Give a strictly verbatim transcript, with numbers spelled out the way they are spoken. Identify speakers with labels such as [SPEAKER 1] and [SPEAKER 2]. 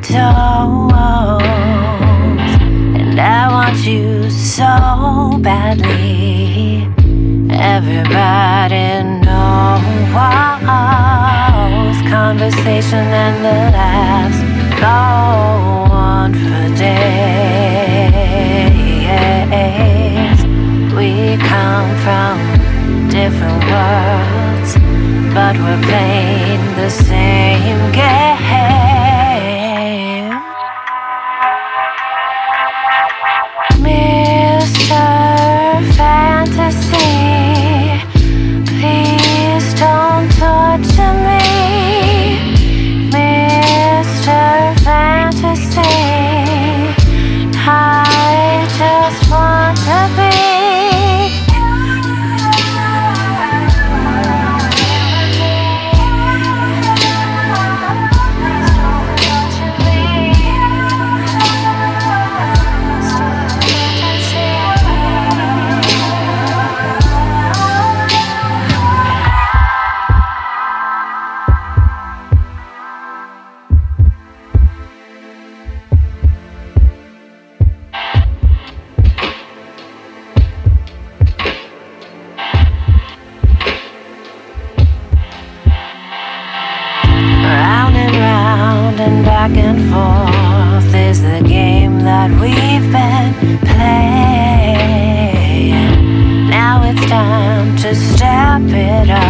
[SPEAKER 1] souls, and I want you so badly. Everybody knows conversation and the laughs go on for days. We come from different worlds, but we're playing the same game. Mister Fantasy, please don't torture me. Mister Fantasy, I just want to be. Round and round and back and forth is the game that we've been playing. Now it's time to step it up.